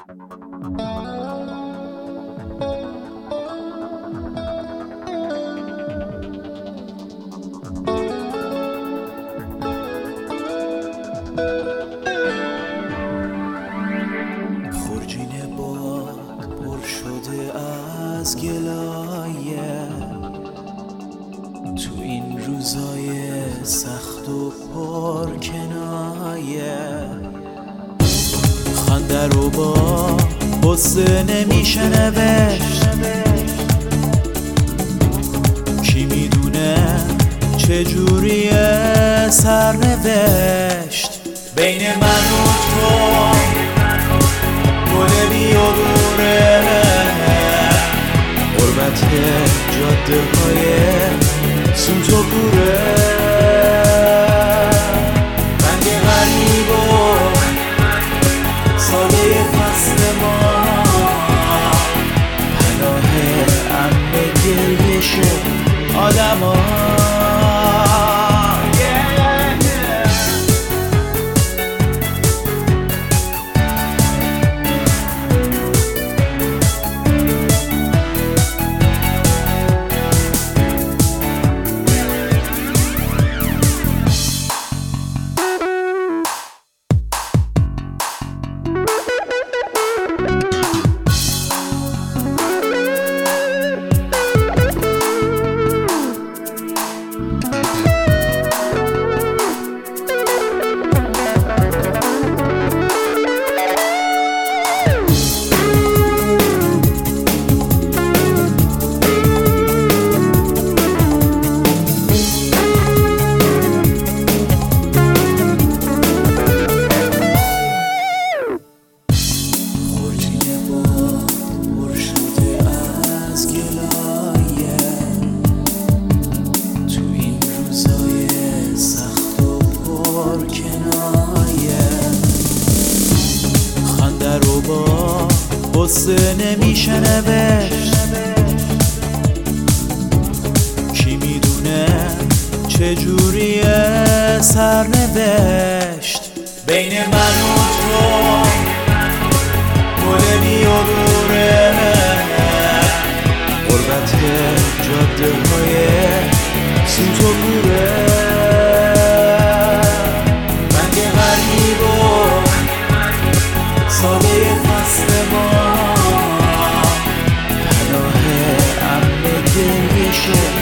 خورجین باد پر شده از گلایه، تو این روزای سخت و پر کنایه. خنده رو با قصه نمیشه نوشت، کی میدونه چجوریه سرنوشت. بین من و تو گل بیابونه، غربت جاده های سوت و کوره. رنگ غریب و ساده فصل ما، پناه امن گریش آدم ها. قصه نمیشه نوشت، کی میدونه چجوریه سرنوشت. بین من و تو گل بیابونه، غربت جاده های سوت و کوره. رنگ غریب و ساده فصل ما، پناه امن گریش